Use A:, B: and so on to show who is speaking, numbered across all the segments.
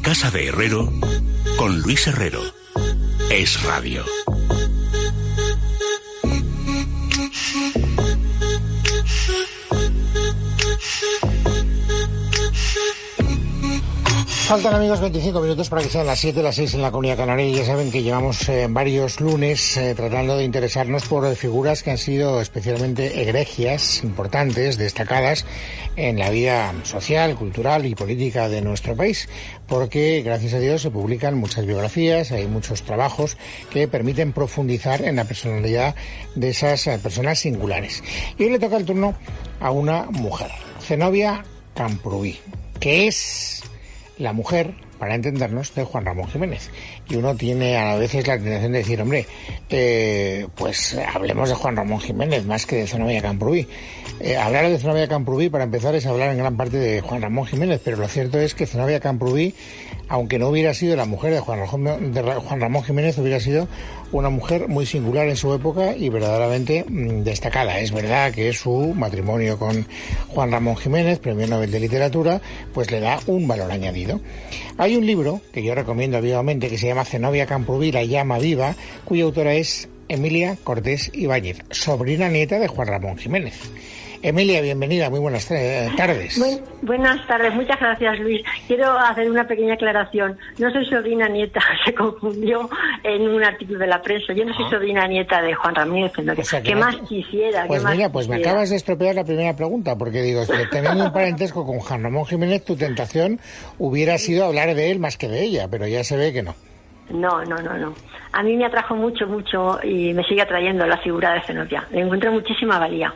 A: Casa de Herrero con Luis Herrero. Es Radio.
B: Faltan, amigos, 25 minutos para que sean las 7, las 6 en la Comunidad Canaria, y ya saben que llevamos varios lunes tratando de interesarnos por figuras que han sido especialmente egregias, importantes, destacadas en la vida social, cultural y política de nuestro país, porque gracias a Dios se publican muchas biografías, hay muchos trabajos que permiten profundizar en la personalidad de esas personas singulares. Y hoy le toca el turno a una mujer, Zenobia Camprubí, que es la mujer, para entendernos, de Juan Ramón Jiménez. Y uno tiene a veces la tentación de decir, hombre, pues hablemos de Juan Ramón Jiménez más que de Zenobia Camprubí. Hablar de Zenobia Camprubí, para empezar, es hablar en gran parte de Juan Ramón Jiménez, pero lo cierto es que Zenobia Camprubí, aunque no hubiera sido la mujer de Juan Ramón Jiménez, hubiera sido una mujer muy singular en su época y verdaderamente destacada. Es verdad que su matrimonio con Juan Ramón Jiménez, Premio Nobel de Literatura, pues le da un valor añadido. Hay un libro que yo recomiendo vivamente que se llama Zenobia Camprubí, la llama viva, cuya autora es Emilia Cortés Ibáñez, sobrina nieta de Juan Ramón Jiménez. Emilia, bienvenida, muy buenas tardes.
C: Buenas tardes, muchas gracias, Luis. Quiero hacer una pequeña aclaración. No soy sobrina nieta, se confundió en un artículo de la prensa. Yo no soy sobrina nieta de Juan Ramírez, o sea, ¿qué más quisiera?
B: Pues mira, pues me acabas de estropear la primera pregunta, porque digo, teniendo un parentesco con Juan Ramón Jiménez, tu tentación hubiera sido hablar de él más que de ella, pero ya se ve que no.
C: No. A mí me atrajo mucho y me sigue atrayendo la figura de Zenobia. Le encuentro muchísima valía.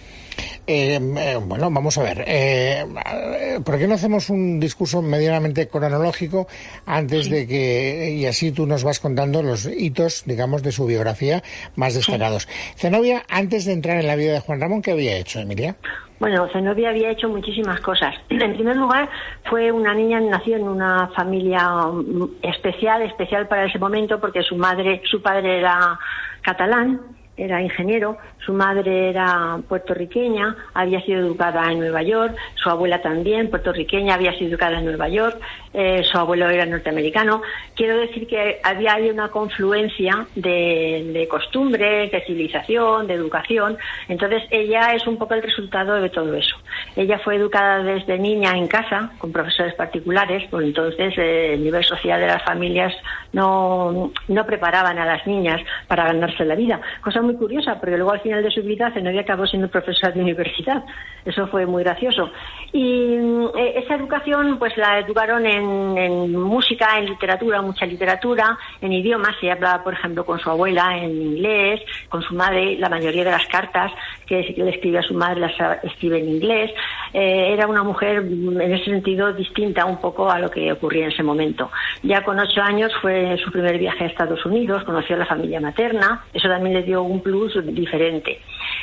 B: Bueno, vamos a ver. ¿Por qué no hacemos un discurso medianamente cronológico antes de que, y así tú nos vas contando los hitos, digamos, de su biografía más destacados? Zenobia, antes de entrar en la vida de Juan Ramón, ¿qué había hecho, Emilia?
C: Bueno, Zenobia había hecho muchísimas cosas. En primer lugar, fue una niña, nació en una familia especial para ese momento, porque su padre era catalán, era ingeniero, su madre era puertorriqueña, había sido educada en Nueva York, su abuela también, puertorriqueña, había sido educada en Nueva York, su abuelo era norteamericano. Quiero decir que había ahí una confluencia de costumbres, de civilización, de educación. Entonces ella es un poco el resultado de todo eso. Ella fue educada desde niña en casa, con profesores particulares, por entonces el nivel social de las familias no preparaban a las niñas para ganarse la vida. Cosa muy curiosa, porque luego al final de su vida Zenobia acabó siendo profesora de universidad. Eso fue muy gracioso. Y esa educación pues la educaron en música, en literatura, mucha literatura, en idiomas. Ella hablaba, por ejemplo, con su abuela en inglés, con su madre, la mayoría de las cartas que le escribe a su madre las escribe en inglés. Era una mujer en ese sentido distinta un poco a lo que ocurría en ese momento. Ya con 8 años fue su primer viaje a Estados Unidos, conoció a la familia materna, eso también le dio un plus diferente.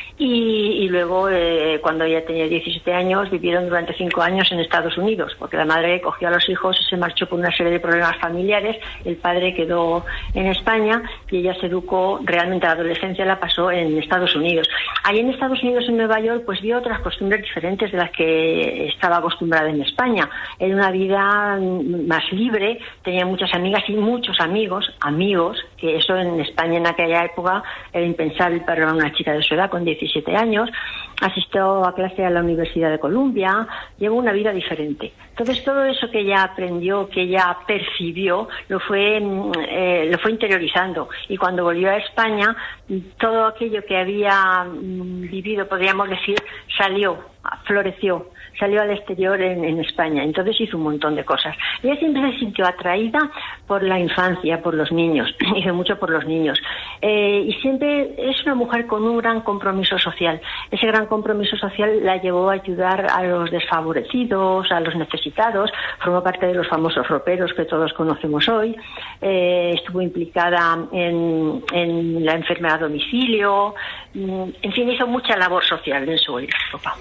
C: Y luego, cuando ella tenía 17 años, vivieron durante 5 años en Estados Unidos, porque la madre cogió a los hijos y se marchó por una serie de problemas familiares. El padre quedó en España y ella se educó, realmente la adolescencia la pasó en Estados Unidos. Allí en Estados Unidos, en Nueva York, pues vio otras costumbres diferentes de las que estaba acostumbrada en España. Era una vida más libre, tenía muchas amigas y muchos amigos, que eso en España en aquella época era impensable para una chica de su edad, con 17 años. Asistió a clase a la Universidad de Columbia, llevó una vida diferente. Entonces todo eso que ella aprendió, que ella percibió, lo fue interiorizando. Y cuando volvió a España, todo aquello que había vivido, podríamos decir, floreció, salió al exterior en España. Entonces hizo un montón de cosas. Ella siempre se sintió atraída por la infancia, por los niños, hizo mucho por los niños. Y siempre es una mujer con un gran compromiso social. Ese gran compromiso social la llevó a ayudar a los desfavorecidos, a los necesitados. Formó parte de los famosos roperos que todos conocemos hoy. Estuvo implicada en la enfermedad a domicilio. En fin, hizo mucha labor social en su época.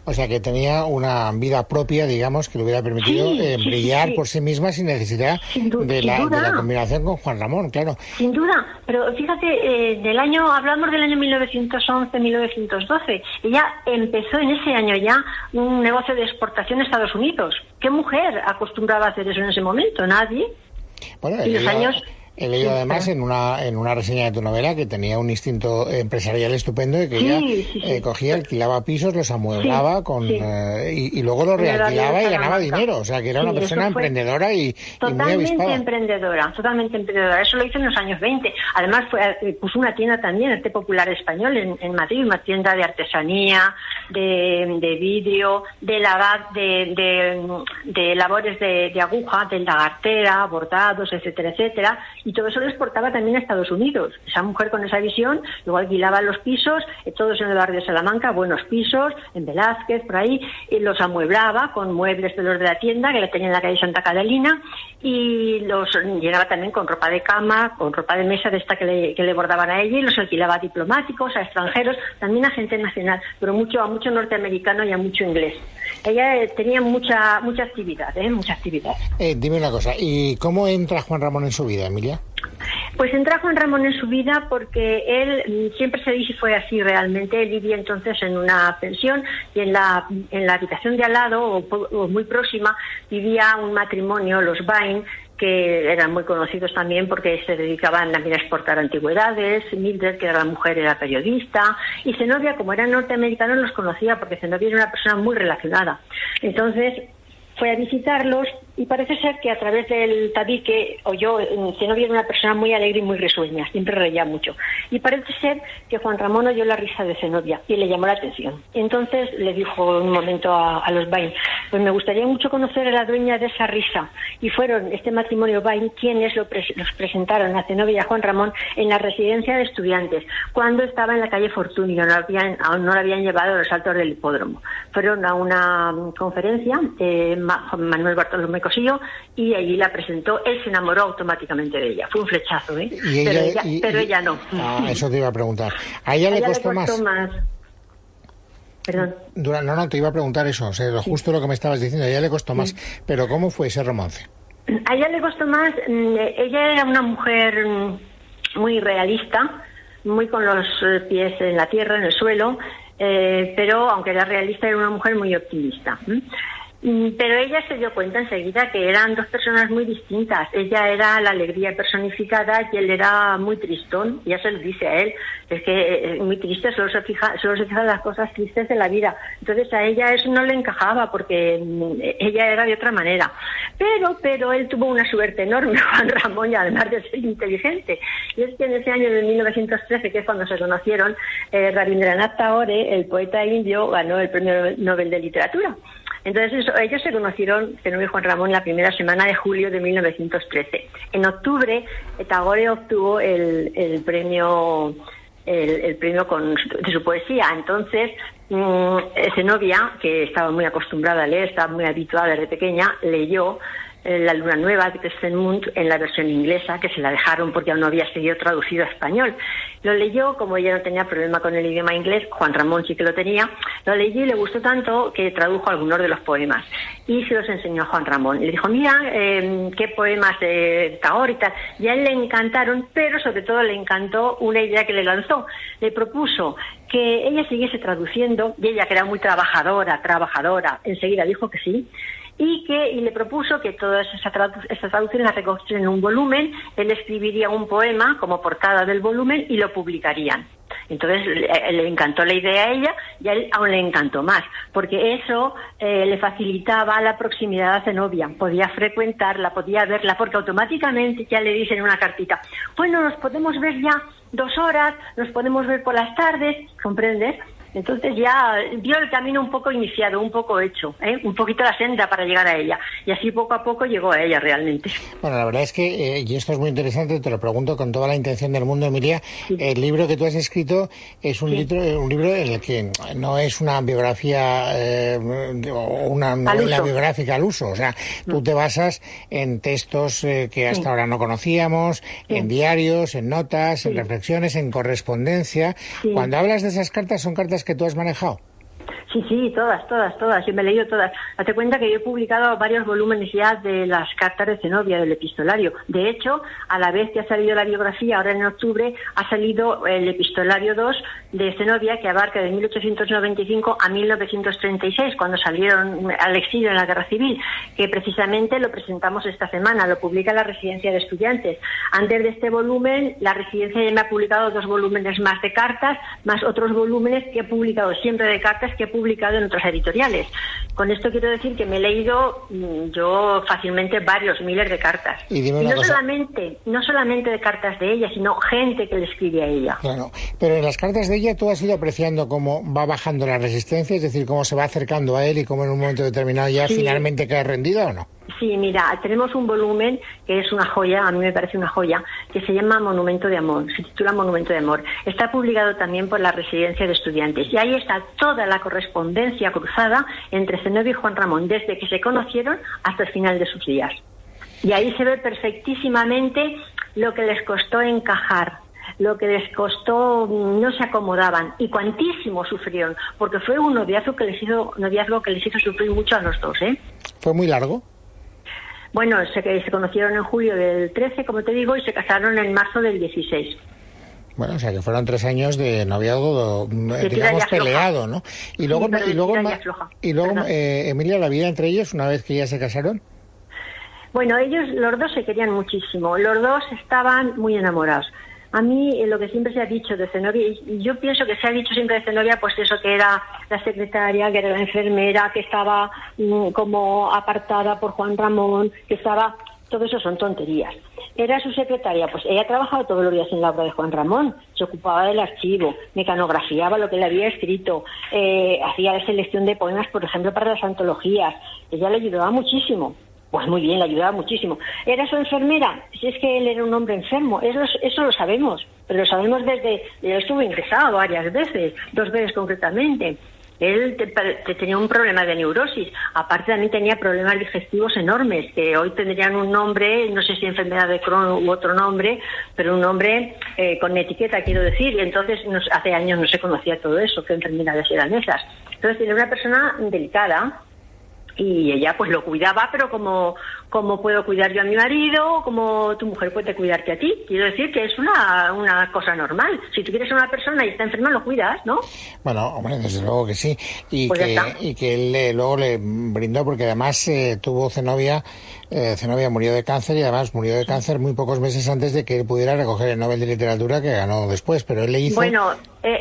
B: O sea, que tenía una vida propia, digamos, que le hubiera permitido brillar por sí misma sin necesidad de la combinación con Juan Ramón, claro.
C: Sin duda, pero fíjate, hablamos del año 1911-1912. Ella empezó en ese año ya un negocio de exportación a Estados Unidos. ¿Qué mujer acostumbraba a hacer eso en ese momento? Nadie.
B: Bueno,
C: y los años...
B: He leído además en una reseña de tu novela que tenía un instinto empresarial estupendo y que ella cogía, alquilaba pisos, los amueblaba y luego los realquilaba y ganaba dinero. O sea, que era una persona emprendedora y muy avispada.
C: Totalmente emprendedora. Eso lo hizo en los años 20. Además, puso una tienda también, Arte Popular Español, en Madrid, una tienda de artesanía, de vidrio, de labores de aguja, de lagartera, bordados, etcétera, etcétera. Y todo eso lo exportaba también a Estados Unidos. Esa mujer con esa visión luego alquilaba los pisos, todos en el barrio de Salamanca, buenos pisos, en Velázquez, por ahí, y los amueblaba con muebles de los de la tienda, que la tenía en la calle Santa Catalina, y los llenaba también con ropa de cama, con ropa de mesa de esta que le bordaban a ella, y los alquilaba a diplomáticos, a extranjeros, también a gente nacional, pero a mucho norteamericano y a mucho inglés. Ella tenía mucha actividad, mucha actividad.
B: Dime una cosa, ¿y cómo entra Juan Ramón en su vida, Emilia?
C: Pues entra Juan Ramón en su vida porque él siempre se dice fue así realmente. Él vivía entonces en una pensión y en la habitación de al lado o muy próxima vivía un matrimonio, los Bain, que eran muy conocidos también porque se dedicaban también a exportar antigüedades. Mildred, que era la mujer, era periodista, y Zenobia, como eran norteamericanos, los conocía porque Zenobia era una persona muy relacionada. Entonces fue a visitarlos y parece ser que a través del tabique Zenobia era una persona muy alegre y muy risueña, siempre reía mucho. Y parece ser que Juan Ramón oyó la risa de Zenobia y le llamó la atención. Entonces le dijo en un momento a los Bain, pues me gustaría mucho conocer a la dueña de esa risa. Y fueron este matrimonio Bain quienes los presentaron a Zenobia y a Juan Ramón en la residencia de estudiantes, cuando estaba en la calle Fortuny, aún no la habían llevado a los altos del hipódromo. Fueron a una conferencia, Manuel Bartolomé Cosillo, y allí la presentó. Él se enamoró automáticamente de ella. Fue un flechazo, pero ella no.
B: Eso te iba a preguntar. ¿A ella le costó más?
C: Perdón.
B: No, te iba a preguntar eso, o sea, justo lo que me estabas diciendo. A ella le costó más. Pero ¿cómo fue ese romance?
C: A ella le costó más. Ella era una mujer muy realista, muy con los pies en la tierra, en el suelo, pero aunque era realista, era una mujer muy optimista. Pero ella se dio cuenta enseguida que eran dos personas muy distintas. Ella era la alegría personificada y él era muy tristón. Ya se lo dice a él, es que muy triste, solo se fija en las cosas tristes de la vida. Entonces a ella eso no le encajaba porque ella era de otra manera. Pero él tuvo una suerte enorme, Juan Ramón, y además de ser inteligente. Y es que en ese año de 1913, que es cuando se conocieron, Rabindranath Tagore, el poeta indio, ganó el Premio Nobel de Literatura. Entonces ellos se conocieron, Zenobia y Juan Ramón, la primera semana de julio de 1913. En octubre, Tagore obtuvo el premio de su poesía. Entonces Zenobia, que estaba muy acostumbrada a leer, estaba muy habituada desde pequeña, leyó La luna nueva de Crescent Moon en la versión inglesa, que se la dejaron porque aún no había sido traducido a español. Lo leyó, como ella no tenía problema con el idioma inglés, Juan Ramón sí que lo tenía, lo leyó y le gustó tanto que tradujo algunos de los poemas y se los enseñó a Juan Ramón. Y le dijo, mira, qué poemas de Tagore y tal. Y a él le encantaron, pero sobre todo le encantó una idea que le lanzó. Le propuso que ella siguiese traduciendo, y ella, que era muy trabajadora, enseguida dijo que sí. Y le propuso que todas esas traducciones las recogiesen en un volumen. Él escribiría un poema como portada del volumen y lo publicarían. Entonces le encantó la idea a ella y a él aún le encantó más, porque eso le facilitaba la proximidad a Zenobia. Podía frecuentarla, podía verla, porque automáticamente ya le dicen en una cartita, bueno, nos podemos ver ya 2 horas, nos podemos ver por las tardes, ¿comprendes? Entonces ya vio el camino un poco iniciado, un poco hecho, un poquito la senda para llegar a ella. Y así poco a poco llegó a ella realmente.
B: Bueno, la verdad es que, y esto es muy interesante, te lo pregunto con toda la intención del mundo, Emilia, sí. El libro que tú has escrito es un libro en el que no es una biografía o una novela biográfica al uso. O sea, tú te basas en textos que hasta ahora no conocíamos, en diarios, en notas, en reflexiones, en correspondencia. Sí. Cuando hablas de esas cartas, ¿son cartas que tú has manejado?
C: Sí, todas. Yo me he leído todas. Date cuenta que yo he publicado varios volúmenes ya de las cartas de Zenobia, del epistolario. De hecho, a la vez que ha salido la biografía, ahora en octubre, ha salido el epistolario 2 de Zenobia, que abarca de 1895 a 1936, cuando salieron al exilio en la Guerra Civil, que precisamente lo presentamos esta semana, lo publica la Residencia de Estudiantes. Antes de este volumen, la Residencia ya me ha publicado 2 volúmenes más de cartas, más otros volúmenes que he publicado siempre de cartas que he publicado en otras editoriales. Con esto quiero decir que me he leído yo fácilmente varios miles de cartas.
B: Y no
C: solamente de cartas de ella, sino gente que le escribe a ella.
B: Claro, pero en las cartas de ella tú has ido apreciando cómo va bajando la resistencia, es decir, cómo se va acercando a él y cómo en un momento determinado ya finalmente queda rendida, ¿o no?
C: Sí, mira, tenemos un volumen que es una joya, a mí me parece una joya, que se llama Monumento de Amor, se titula Monumento de Amor. Está publicado también por la Residencia de Estudiantes y ahí está toda la correspondencia cruzada entre Zenobia y Juan Ramón, desde que se conocieron hasta el final de sus días. Y ahí se ve perfectísimamente lo que les costó encajar, lo que les costó, no se acomodaban y cuantísimo sufrieron, porque fue un noviazgo que les hizo sufrir mucho a los dos, ¿eh?
B: ¿Fue muy largo?
C: Bueno, se conocieron en julio del 13, como te digo, y se casaron en marzo del 16.
B: Bueno, o sea que fueron 3 años de noviazgo, digamos, peleado, ¿no? Y luego, Emilia, la vida entre ellos, una vez que ya se casaron.
C: Bueno, ellos, los dos se querían muchísimo, los dos estaban muy enamorados. A mí, lo que siempre se ha dicho de Zenobia, y yo pienso que se ha dicho siempre de Zenobia, pues eso, que era la secretaria, que era la enfermera, que estaba como apartada por Juan Ramón, que estaba... Todo eso son tonterías. Era su secretaria, pues ella trabajaba todos los días en la obra de Juan Ramón, se ocupaba del archivo, mecanografiaba lo que él había escrito, hacía la selección de poemas, por ejemplo, para las antologías. Ella le ayudaba muchísimo. Pues muy bien, le ayudaba muchísimo. ¿Era su enfermera? Si es que él era un hombre enfermo, eso lo sabemos, pero lo sabemos desde... Él estuvo ingresado varias veces, 2 veces concretamente. Él tenía un problema de neurosis, aparte también tenía problemas digestivos enormes, que hoy tendrían un nombre, no sé si enfermedad de Crohn u otro nombre, pero un nombre con etiqueta, quiero decir, y entonces hace años no se conocía todo eso, qué enfermedades eran esas. Entonces era una persona delicada, y ella pues lo cuidaba, pero como puedo cuidar yo a mi marido, como tu mujer puede cuidarte a ti. Quiero decir que es una cosa normal. Si tú quieres a una persona y está enferma, lo cuidas, ¿no?
B: Bueno, hombre, desde luego que sí. Y
C: pues
B: que él luego le brindó, porque además tuvo Zenobia murió de cáncer, y además murió de cáncer muy pocos meses antes de que él pudiera recoger el Nobel de Literatura que ganó después, pero él le hizo...
C: Bueno,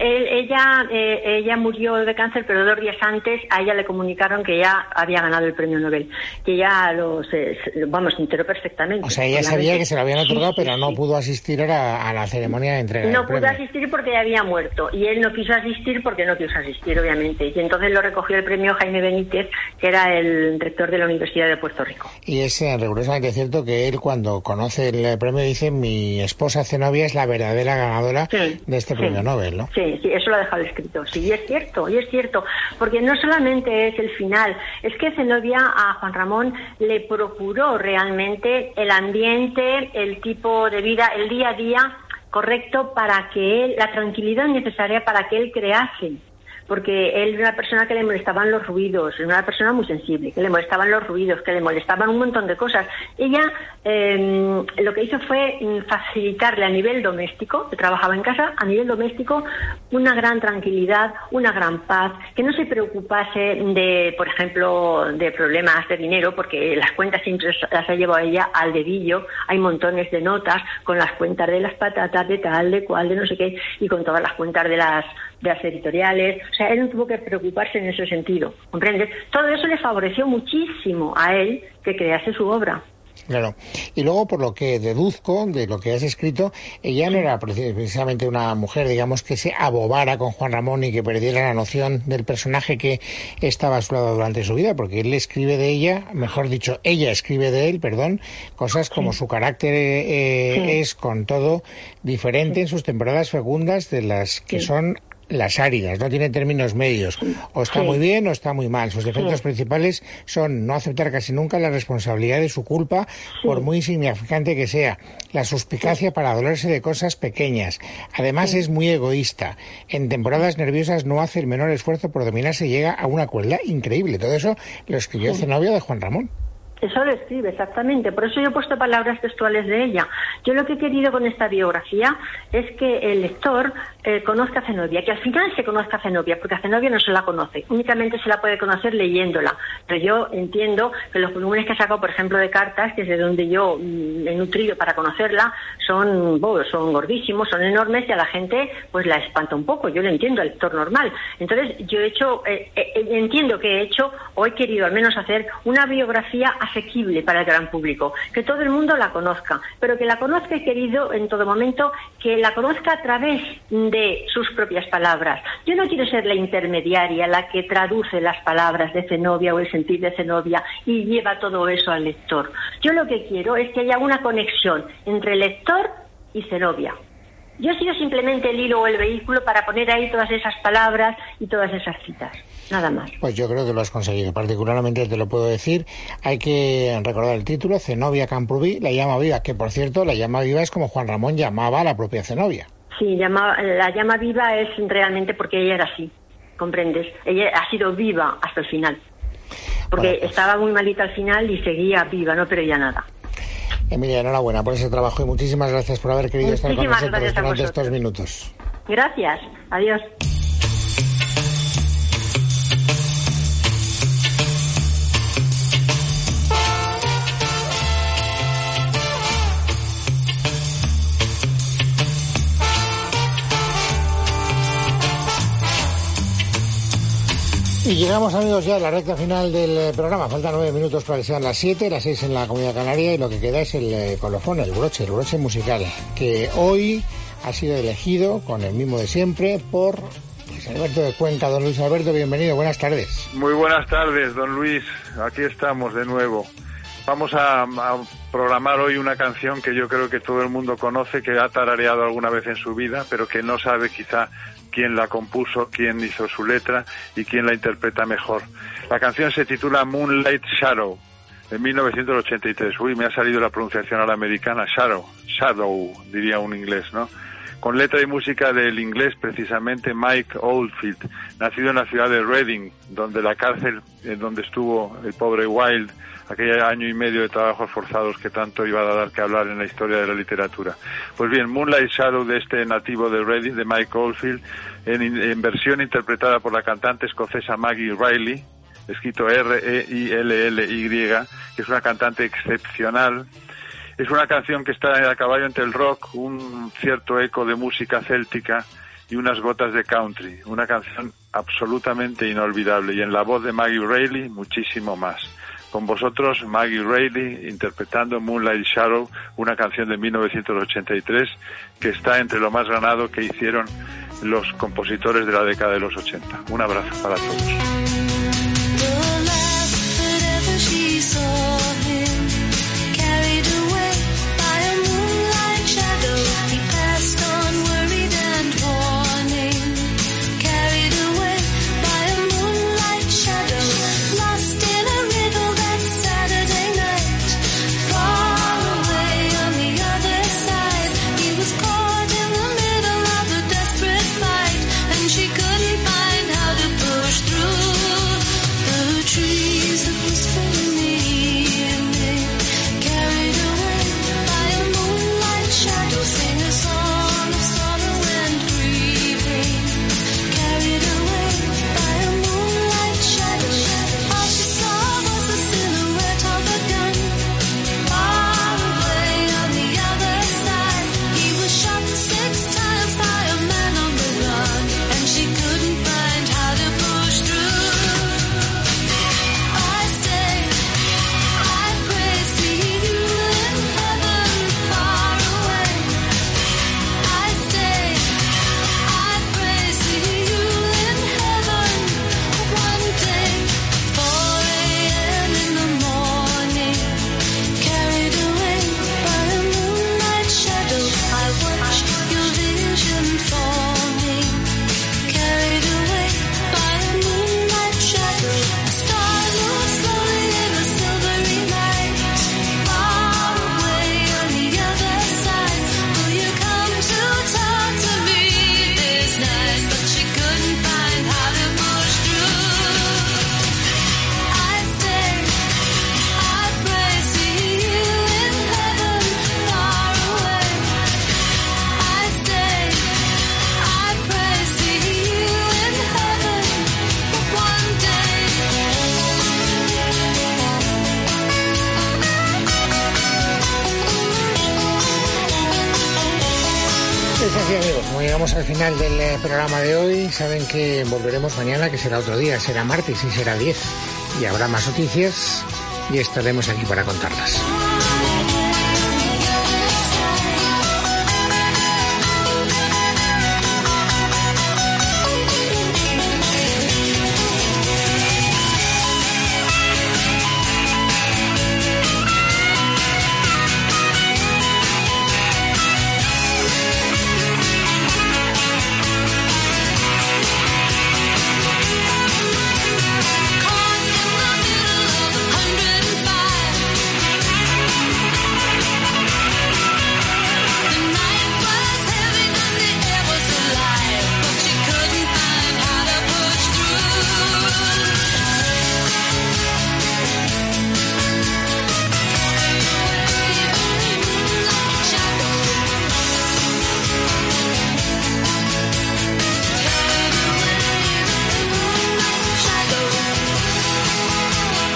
C: ella murió de cáncer, pero 2 días antes a ella le comunicaron que ya había ganado el premio Nobel, que ya se enteró perfectamente.
B: O sea, ella sabía que se lo habían otorgado, pero no pudo asistir a la ceremonia de entrega del premio.
C: No pudo asistir porque ya había muerto, y él no quiso asistir porque no quiso asistir, obviamente, y entonces lo recogió el premio Jaime Benítez, que era el rector de la Universidad de Puerto Rico.
B: Y es rigurosamente cierto que él, cuando conoce el premio, dice: mi esposa Zenobia es la verdadera ganadora de este premio Nobel, ¿no?
C: Sí, eso lo ha dejado escrito. Sí, y es cierto, porque no solamente es el final, es que Zenobia a Juan Ramón le procuró realmente el ambiente, el tipo de vida, el día a día correcto para que él, la tranquilidad necesaria para que él crease. Porque él era una persona que le molestaban los ruidos, era una persona muy sensible, que le molestaban los ruidos, que le molestaban un montón de cosas. Ella lo que hizo fue facilitarle a nivel doméstico, que trabajaba en casa, a nivel doméstico, una gran tranquilidad, una gran paz, que no se preocupase de, por ejemplo, de problemas de dinero, porque las cuentas siempre las ha llevado ella al dedillo, hay montones de notas con las cuentas de las patatas, de tal, de cual, de no sé qué, y con todas las cuentas de las editoriales. O sea, él no tuvo que preocuparse en ese sentido, ¿comprendes? Todo eso le favoreció muchísimo a él que crease su obra.
B: Claro. Y luego, por lo que deduzco de lo que has escrito, ella no era precisamente una mujer, digamos, que se abobara con Juan Ramón y que perdiera la noción del personaje que estaba a su lado durante su vida, porque él escribe de ella, mejor dicho, ella escribe de él, cosas como su carácter es, con todo, diferente en sus temporadas fecundas de las que son las áridas, no tiene términos medios, o está muy bien o está muy mal. Sus defectos principales son no aceptar casi nunca la responsabilidad de su culpa, por muy insignificante que sea, la suspicacia para dolerse de cosas pequeñas. Además es muy egoísta. En temporadas nerviosas no hace el menor esfuerzo por dominarse y llega a una crueldad increíble. Todo eso lo escribió Zenobia de Juan Ramón.
C: Eso lo escribe, exactamente. Por eso yo he puesto palabras textuales de ella. Yo lo que he querido con esta biografía es que el lector conozca a Zenobia, que al final se conozca a Zenobia, porque a Zenobia no se la conoce, únicamente se la puede conocer leyéndola. Pero yo entiendo que los volúmenes que he sacado, por ejemplo, de cartas, que es de donde yo he nutrido para conocerla, son gordísimos, son enormes, y a la gente pues la espanta un poco. Yo lo entiendo, al lector normal. Entonces yo he hecho, entiendo que he hecho, o he querido al menos hacer, una biografía asequible para el gran público, que todo el mundo la conozca, pero que la conozca, he querido en todo momento que la conozca a través de sus propias palabras. Yo no quiero ser la intermediaria, la que traduce las palabras de Zenobia o el sentir de Zenobia y lleva todo eso al lector. Yo lo que quiero es que haya una conexión entre el lector y Zenobia. Yo he sido simplemente el hilo o el vehículo para poner ahí todas esas palabras y todas esas citas. Nada más.
B: Pues yo creo que lo has conseguido. Particularmente te lo puedo decir. Hay que recordar el título, Zenobia Camprubí, la llama viva, que por cierto, la llama viva es como Juan Ramón llamaba a la propia Zenobia.
C: Sí, la llama viva es realmente porque ella era así, ¿comprendes? Ella ha sido viva hasta el final. Porque estaba muy malita al final y seguía viva, no perdía nada.
B: Emilia, enhorabuena por ese trabajo y muchísimas gracias por haber querido estar con nosotros durante estos minutos.
C: Gracias, adiós.
B: Y llegamos, amigos, ya a la recta final del programa. Faltan 9 minutos para que sean las 7, las 6 en la Comunidad Canaria, y lo que queda es el colofón, el broche musical, que hoy ha sido elegido, con el mismo de siempre, por Luis Alberto de Cuenca. Don Luis Alberto, bienvenido, buenas tardes.
D: Muy buenas tardes, don Luis, aquí estamos de nuevo. Vamos a programar hoy una canción que yo creo que todo el mundo conoce, que ha tarareado alguna vez en su vida, pero que no sabe quizá quién la compuso, quién hizo su letra y quién la interpreta mejor. La canción se titula Moonlight Shadow, de 1983. Uy, me ha salido la pronunciación a la americana, Shadow, diría un inglés, ¿no? Con letra y música del inglés, precisamente, Mike Oldfield, nacido en la ciudad de Reading, donde la cárcel donde estuvo el pobre Wilde, aquel año y medio de trabajos forzados que tanto iba a dar que hablar en la historia de la literatura. Pues bien, Moonlight Shadow, de este nativo de Reading, de Mike Oldfield, en versión interpretada por la cantante escocesa Maggie Reilly, escrito R-E-I-L-L-Y, que es una cantante excepcional. Es una canción que está a caballo entre el rock, un cierto eco de música céltica y unas gotas de country. Una canción absolutamente inolvidable, y en la voz de Maggie Reilly muchísimo más. Con vosotros, Maggie Reilly, interpretando Moonlight Shadow, una canción de 1983 que está entre lo más ganado que hicieron los compositores de la década de los 80. Un abrazo para todos.
E: Through
B: Sí, amigos, como llegamos al final del programa de hoy, saben que volveremos mañana, que será otro día, será martes y será 10. Y habrá más noticias y estaremos aquí para contarlas.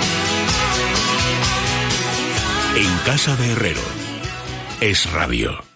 A: En casa de Herrero, Es Radio.